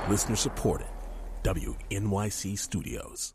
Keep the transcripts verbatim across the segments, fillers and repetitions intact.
Listener supported. W N Y C Studios.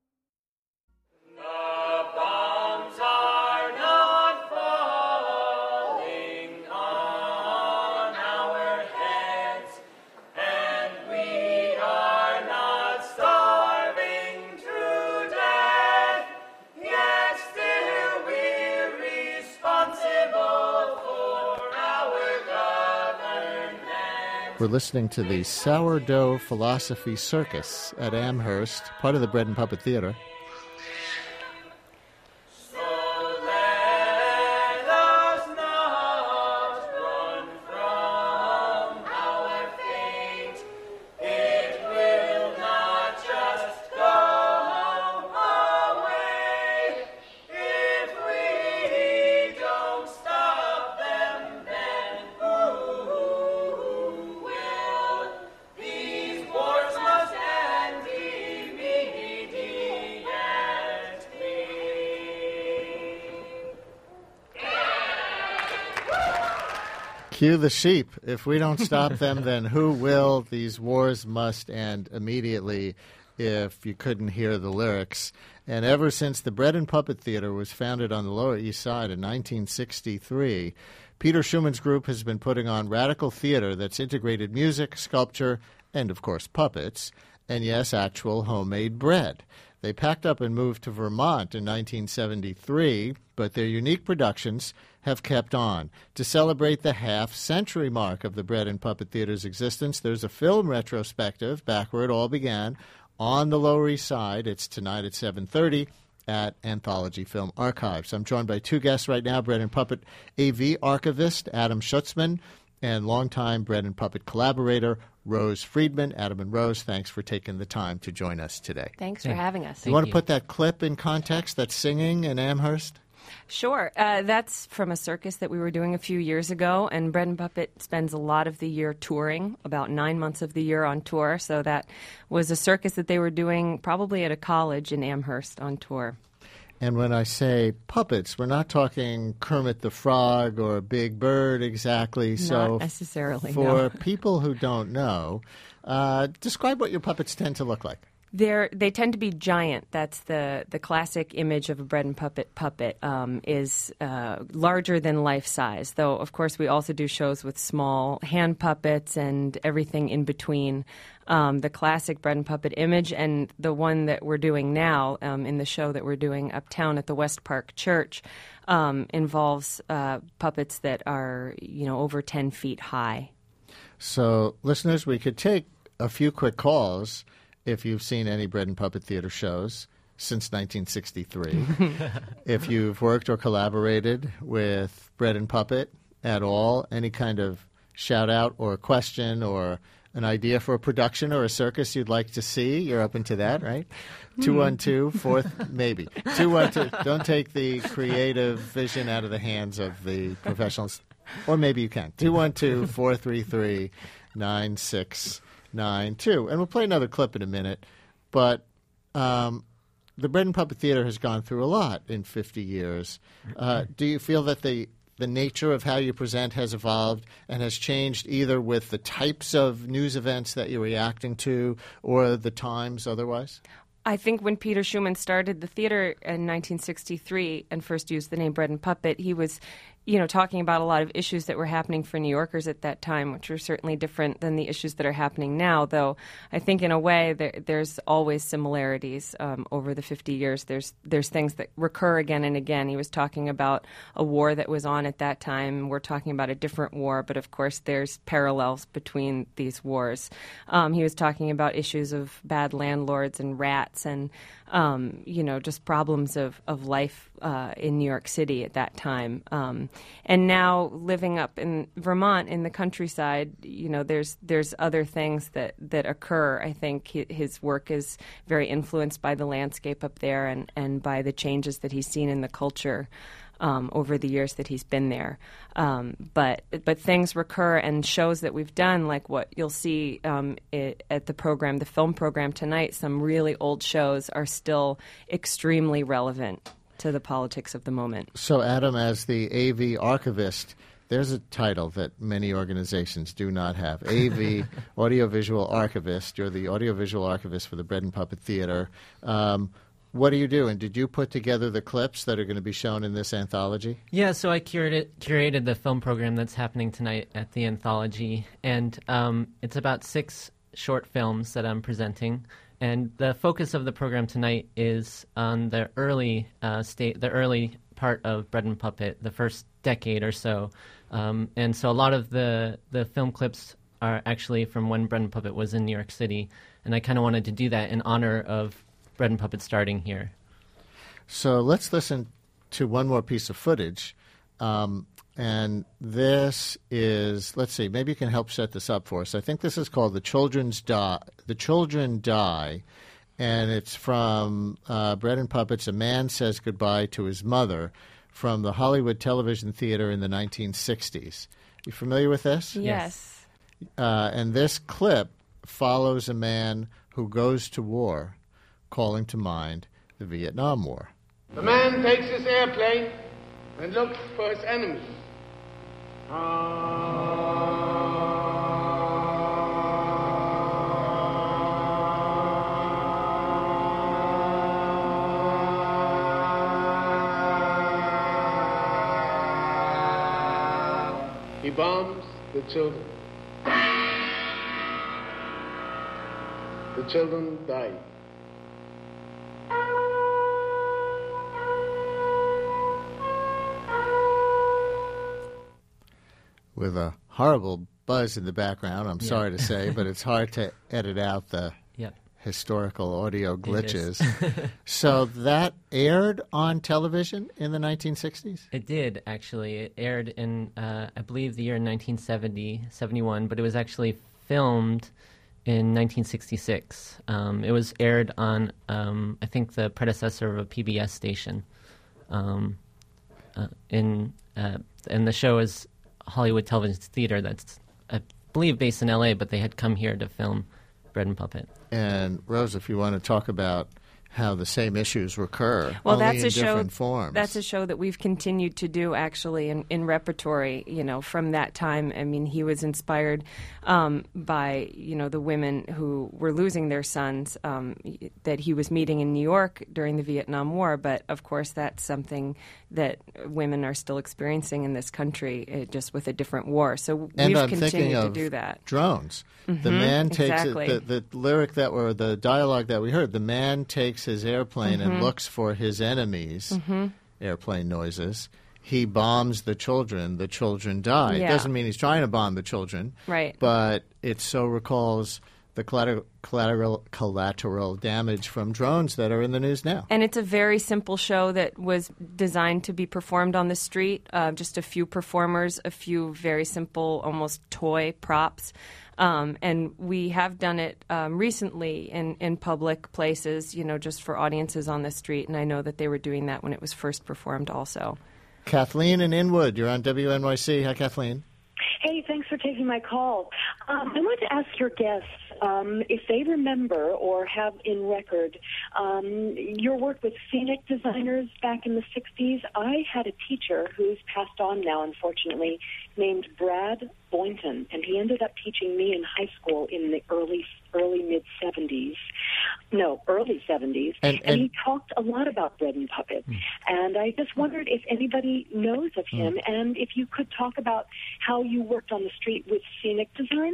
We're listening to the Sourdough Philosophy Circus at Amherst, part of the Bread and Puppet Theater. Cue the sheep. If we don't stop them, then who will? These wars must end immediately, if you couldn't hear the lyrics. And ever since the Bread and Puppet Theater was founded on the Lower East Side in nineteen sixty-three, Peter Schumann's group has been putting on radical theater that's integrated music, sculpture, and, of course, puppets, and, yes, actual homemade bread. They packed up and moved to Vermont in nineteen seventy-three, but their unique productions have kept on. To celebrate the half-century mark of the Bread and Puppet Theater's existence, there's a film retrospective, back where it all began, on the Lower East Side. It's tonight at seven thirty at Anthology Film Archives. I'm joined by two guests right now, Bread and Puppet A V archivist Adam Schutzman and longtime Bread and Puppet collaborator Rose Friedman. Adam and Rose, thanks for taking the time to join us today. Thanks for having us. Do you want to put that clip in context, that singing in Amherst? Sure. Uh, that's from a circus that we were doing a few years ago, and Bread and Puppet spends a lot of the year touring, about nine months of the year on tour, so that was a circus that they were doing probably at a college in Amherst on tour. And when I say puppets, we're not talking Kermit the Frog or Big Bird exactly. Not so necessarily, For no. people who don't know, uh, describe what your puppets tend to look like. They're, they tend to be giant. That's the, the classic image of a Bread and Puppet puppet, um, is uh, larger than life size. Though, of course, we also do shows with small hand puppets and everything in between. Um, the classic Bread and Puppet image, and the one that we're doing now um, in the show that we're doing uptown at the West Park Church um, involves uh, puppets that are, you know, over ten feet high. So, listeners, we could take a few quick calls if you've seen any Bread and Puppet Theater shows since nineteen sixty-three. If you've worked or collaborated with Bread and Puppet at all, any kind of shout-out or question or an idea for a production or a circus you'd like to see, you're open to that, right? two one two, four maybe. two one two, don't take the creative vision out of the hands of the professionals. Or maybe you can. two one two, four three three, nine six nine two. And we'll play another clip in a minute. But um, the Bread and Puppet Theater has gone through a lot in fifty years. Uh, do you feel that the the nature of how you present has evolved and has changed either with the types of news events that you're reacting to or the times otherwise? I think when Peter Schumann started the theater in nineteen sixty-three and first used the name Bread and Puppet, he was, you know, talking about a lot of issues that were happening for New Yorkers at that time, which were certainly different than the issues that are happening now, though I think in a way there, there's always similarities um, over the fifty years. There's there's things that recur again and again. He was talking about a war that was on at that time. We're talking about a different war, but of course there's parallels between these wars. Um, he was talking about issues of bad landlords and rats and, um, you know, just problems of, of life uh, in New York City at that time. Um, and now living up in Vermont in the countryside, you know, there's there's other things that, that occur. I think his work is very influenced by the landscape up there and, and by the changes that he's seen in the culture Um, over the years that he's been there. Um, but but things recur, and shows that we've done, like what you'll see um, it, at the program, the film program tonight, some really old shows are still extremely relevant to the politics of the moment. So, Adam, as the A V archivist, There's a title that many organizations do not have. A V, Audiovisual Archivist. You're the Audiovisual Archivist for the Bread and Puppet Theater. Um, what do you do? And did you put together the clips that are going to be shown in this anthology? Yeah, so I curated, curated the film program that's happening tonight at the anthology. And um, it's about six short films that I'm presenting. And the focus of the program tonight is on the early uh, state, the early part of Bread and Puppet, the first decade or so. Um, and so a lot of the, the film clips are actually from when Bread and Puppet was in New York City. And I kind of wanted to do that in honor of Bread and Puppet starting here. So let's listen to one more piece of footage. Um, and this is, let's see, maybe you can help set this up for us. I think this is called The Children's Die, The Children Die. And it's from uh, Bread and Puppets, A Man Says Goodbye to His Mother, from the Hollywood Television Theater in the nineteen sixties. You familiar with this? Yes. Uh, and this clip follows a man who goes to war, calling to mind the Vietnam War. The man takes his airplane and looks for his enemy. He bombs the children. The children die. With a horrible buzz in the background, I'm Yeah. sorry to say, but it's hard to edit out the Yep. historical audio It glitches. is. So that aired on television in the nineteen sixties? It did, actually. It aired in, uh, I believe, the year nineteen seventy, seventy-one, but it was actually filmed in nineteen sixty-six. Um, it was aired on, um, I think, the predecessor of a P B S station. Um, uh, in uh, and the show is Hollywood Television Theater that's, I believe, based in L A, but they had come here to film Bread and Puppet. And Rose, if you want to talk about how the same issues recur, Well, only that's in a show. different forms. That's a show that we've continued to do, actually, in, in repertory. You know, from that time. I mean, he was inspired um, by you know the women who were losing their sons um, that he was meeting in New York during the Vietnam War. But of course, that's something that women are still experiencing in this country, uh, just with a different war. So and we've I'm continued thinking to of do that. drones. The Mhm, man takes exactly. it, the, the lyric that or the dialogue that we heard. The man takes his airplane and looks for his enemies. Airplane noises. He bombs the children. The children die. It Yeah. doesn't mean he's trying to bomb the children, Right. but it so recalls the collateral, collateral collateral damage from drones that are in the news now. And it's a very simple show that was designed to be performed on the street. Uh, just a few performers, a few very simple, almost toy props. Um, and we have done it um, recently in, in public places, you know, just for audiences on the street. And I know that they were doing that when it was first performed also. Kathleen in Inwood, you're on W N Y C. Hi, Kathleen. Hey, thanks for taking my call. Um, I wanted to ask your guests um, if they remember or have in record um, your work with scenic designers back in the sixties. I had a teacher who's passed on now, unfortunately, named Brad Boynton, and he ended up teaching me in high school in the early early mid-seventies. No, early seventies. And- And, and- he talked a lot about Bread and Puppet. Mm. And I just wondered if anybody knows of him Mm. and if you could talk about how you worked on the street with scenic design.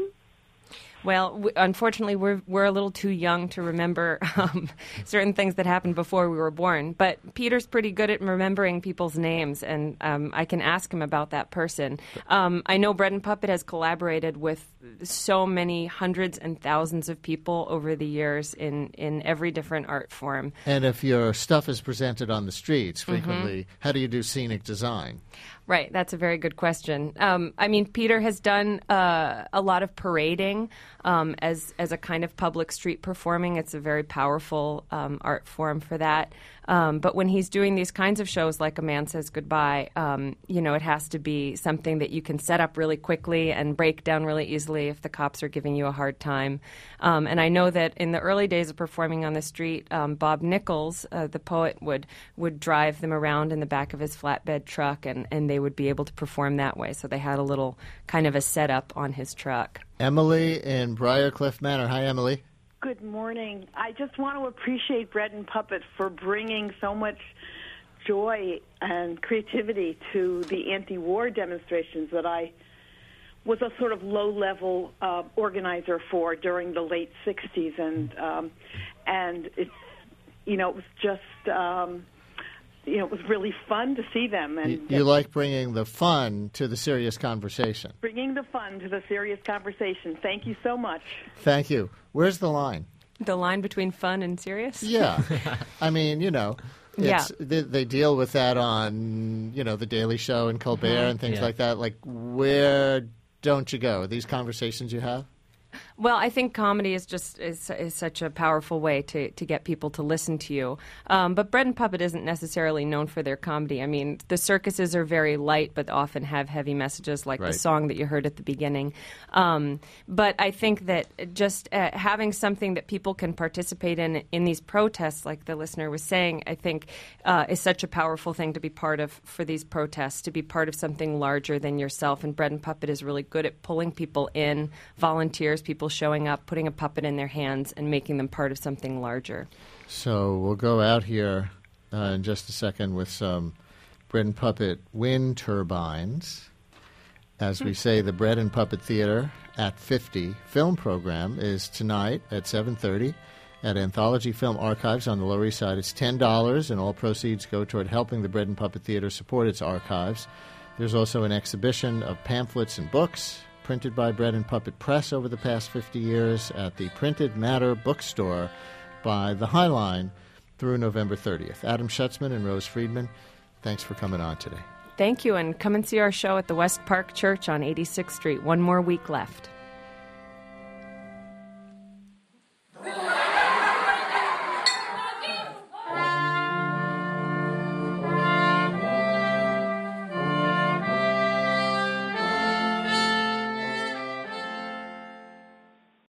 Well, w- unfortunately, we're we're a little too young to remember um, certain things that happened before we were born. But Peter's pretty good at remembering people's names, and um, I can ask him about that person. Um, I know Bread and Puppet has collaborated with so many hundreds and thousands of people over the years in, in every different art form. And if your stuff is presented on the streets frequently, how do you do scenic design? Right, that's a very good question. Um, I mean, Peter has done uh, a lot of parading um, as as a kind of public street performing. It's a very powerful um, art form for that. Um, but when he's doing these kinds of shows, like A Man Says Goodbye, um, you know, it has to be something that you can set up really quickly and break down really easily if the cops are giving you a hard time. Um, and I know that in the early days of performing on the street, um, Bob Nichols, uh, the poet, would would drive them around in the back of his flatbed truck, and, and they they would be able to perform that way. So they had a little kind of a setup on his truck. Emily in Briarcliff Manor. Hi, Emily. Good morning. I just want to appreciate Bread and Puppet for bringing so much joy and creativity to the anti-war demonstrations that I was a sort of low-level uh, organizer for during the late sixties, and um, and it's you know it was just um, you know it was really fun to see them. And you, you like bringing the fun to the serious conversation. Bringing the fun to the serious conversation. Thank you so much. Thank you. Where's the line? The line between fun and serious? Yeah, I mean, you know. It's, yeah. they, they deal with that on, you know, The Daily Show and Colbert mm-hmm. and things yeah. like that. Like, where don't you go? Are these conversations you have? Well, I think comedy is just is, is such a powerful way to, to get people to listen to you. Um, but Bread and Puppet isn't necessarily known for their comedy. I mean, the circuses are very light, but often have heavy messages, like right. the song that you heard at the beginning. Um, but I think that just uh, having something that people can participate in in these protests, like the listener was saying, I think uh, is such a powerful thing to be part of for these protests, to be part of something larger than yourself. And Bread and Puppet is really good at pulling people in, volunteers, people showing up, putting a puppet in their hands, and making them part of something larger. So we'll go out here uh, in just a second with some Bread and Puppet wind turbines. As we say, the Bread and Puppet Theater at fifty film program is tonight at seven thirty at Anthology Film Archives on the Lower East Side. It's ten dollars, and all proceeds go toward helping the Bread and Puppet Theater support its archives. There's also an exhibition of pamphlets and books printed by Bread and Puppet Press over the past fifty years at the Printed Matter Bookstore by the High Line through November thirtieth. Adam Schutzman and Rose Friedman, thanks for coming on today. Thank you, and come and see our show at the West Park Church on eighty-sixth Street. One more week left.